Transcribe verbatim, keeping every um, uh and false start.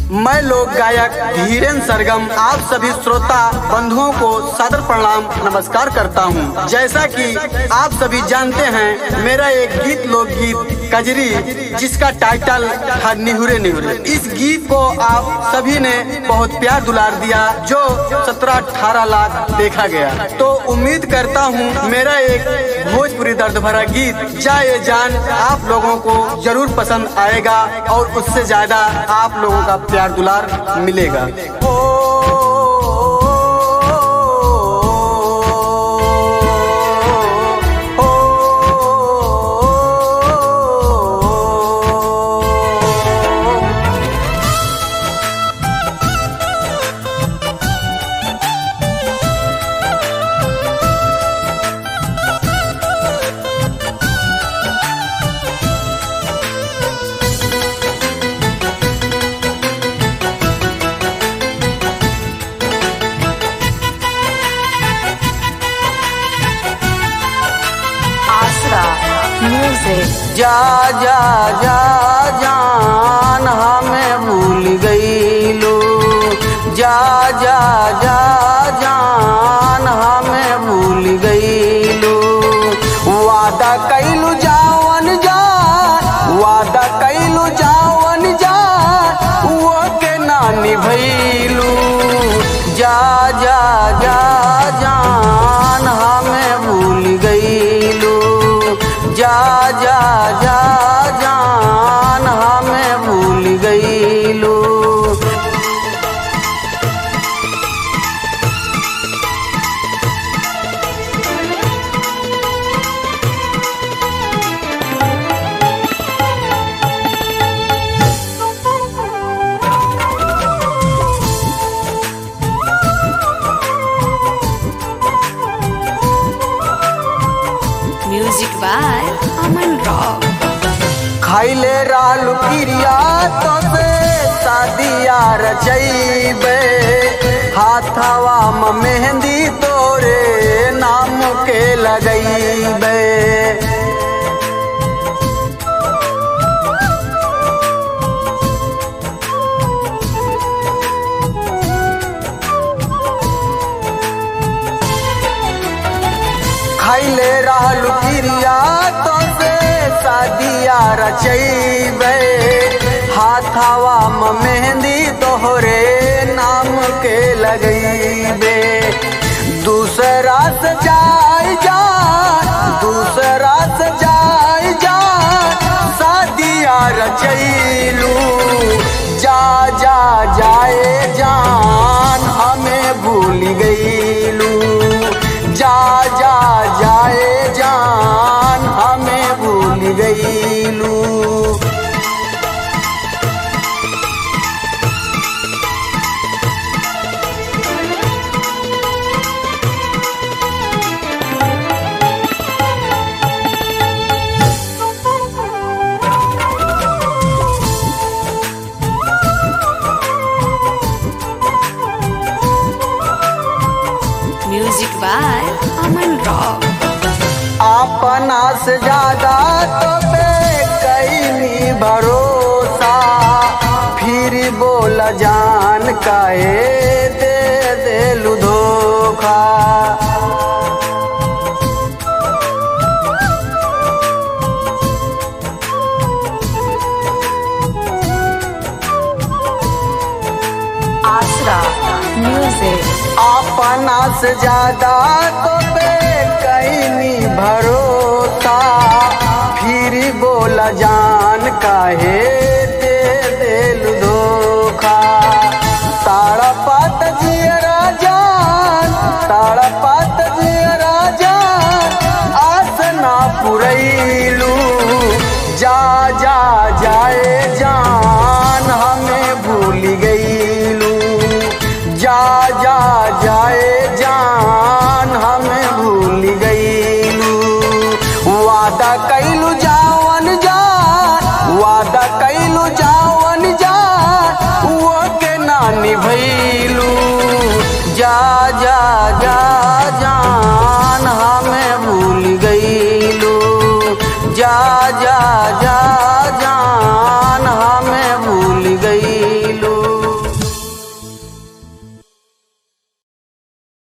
मैं लोक गायक धीरेन्द्र सरगम आप सभी श्रोता बंधुओं को सादर प्रणाम नमस्कार करता हूं। जैसा कि आप सभी जानते हैं, मेरा एक गीत लोकगीत कजरी जिसका टाइटल था निहुरे निहुरे। इस गीत को आप सभी ने बहुत प्यार दुलार दिया, जो सत्रह अठारह लाख देखा गया। तो उम्मीद करता हूं मेरा एक भोजपुरी दर्द भरा गीत जाए जान आप लोगों को जरूर पसंद आएगा और उससे ज्यादा आप लोगों का प्यार दुलार मिलेगा। जा जा जा जान हमें भूल गई लो, जा जा जा जान हमें भूल गई लो। वादा कैलू जावन जान, वादा कैलू जावन जान, वो के ना निभैलू। जा जा जा जान हमें भूल गई लो, जा जा जा जान हमें भूल गई लो। Music by Aman rock. खाइले रालू किरिया तो से शादिया रचैबे, हाथवा में मेहंदी तोरे नाम के लगैबे। खाइले रहलू किरिया तो से शादिया रचैबे, हाथवा में मेहंदी तोहरे नाम के लगैबे। दूसरा से जाय जा, दूसरा से जाय जा, शादिया रचैलू। जा जा जाए जान हमें भूल गईलू, जा जा जाए जान हमें भूल गईलू। Music by Aman rock. अपना से ज्यादा तो पे कईनी भरोसा, फिर बोल जान काहे दे देलू धोखा। आसरा म्यूजिक। अपना से ज्यादा तो पे कईनी भरोसा, फिर बोल जान काहे